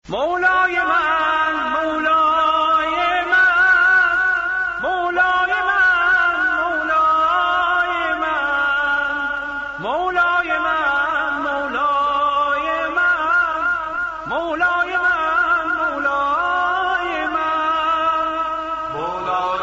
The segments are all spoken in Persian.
مولای من مولای من مولای من مولای من مولای من مولای من مولای من مولای من مولای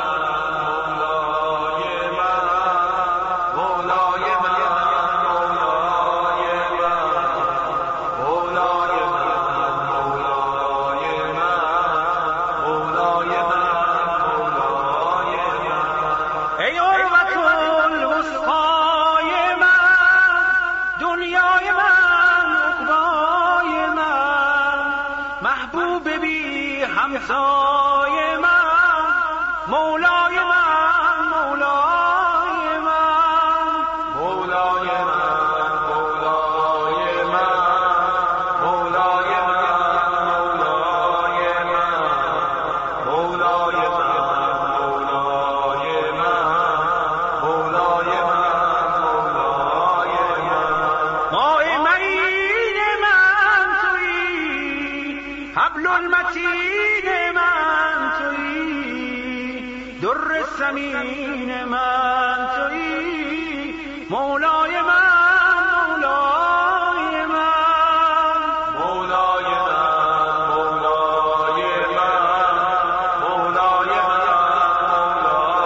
محبوب بی همسای من مولای من مولای من مولای من مولای من مولای من مولای من مولای من مولای من مولای من مولای من مای معین من تویی حبل المتین من تویی در الثمین من تویی مولای من مولای من مولای من مولای من مولای من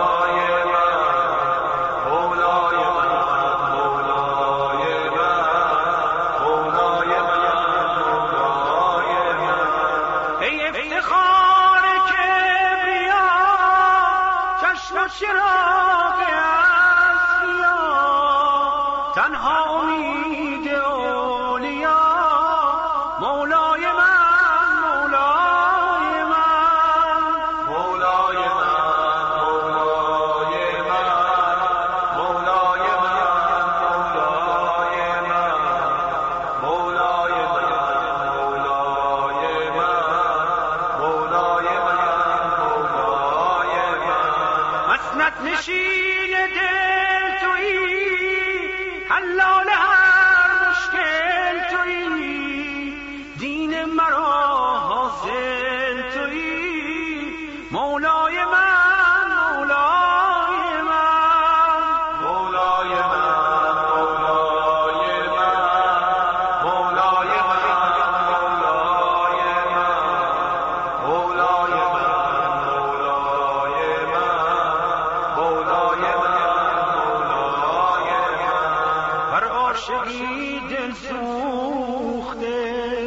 مولای من مولای من مولای من مولای من ای افتخار کبریا چشم و چراغ اصفیا تنها امید اولیا مولای من مولای من مولای من مولای من مولای من مولای من مولای من مولای من مولای من مولای من مسند نشین دل تویی حلال هر مشکل تویی دین مرا حاصل تویی مولای من مولای من مولای من مولای من مولای من مولای من مولای من مولای من مولای من مولای من بر عاشقی دل سوخته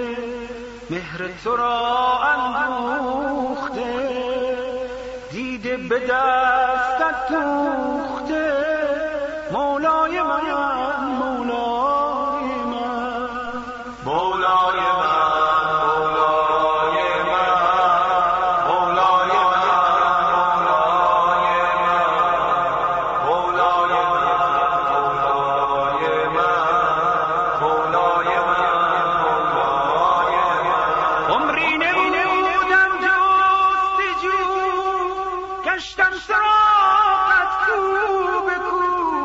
مهر تو را اندوخته دیده به دستت دوخته مولای من مولای من مولای من مولای من مولای من مولای من مولای من مولای من مولای من مولای من عمری نبودم جستجو گشتم سراغت کو به کو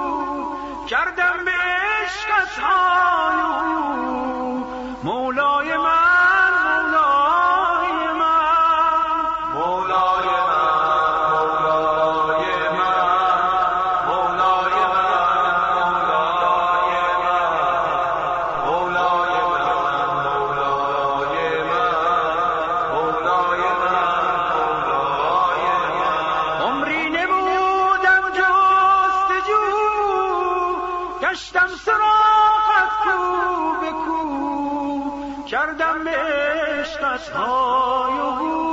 کردم به عشقت های مولای من مولای من مولای من مولای من مولای من مولای من مولای من مولای من مولای من مولای من عمری نبودم جستجو گشتم سراغت کو به کو کردم به عشقت های